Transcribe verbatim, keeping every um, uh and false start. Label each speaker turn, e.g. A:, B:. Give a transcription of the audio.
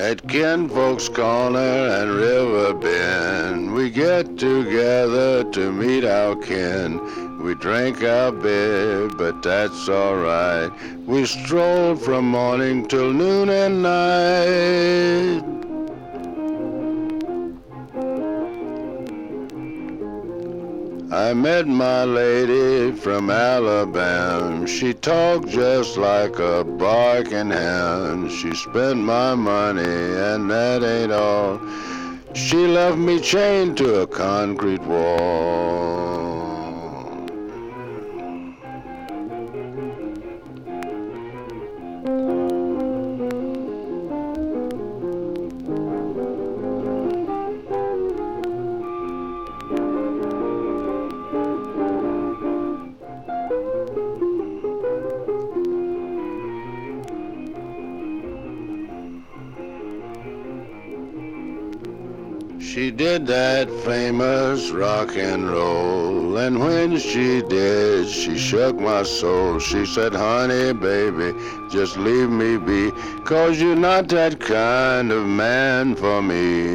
A: At Kinfolk's Corner and River Bend, we get together to meet our kin. We drink our beer, but that's alright. We stroll from morning till noon and night. I met my lady from Alabama. She talked just like a barking hound. She spent my money and that ain't all. She left me chained to a concrete wall. She did that famous rock and roll, and when she did, she shook my soul. She said, honey, baby, just leave me be, 'cause you're not that kind of man for me.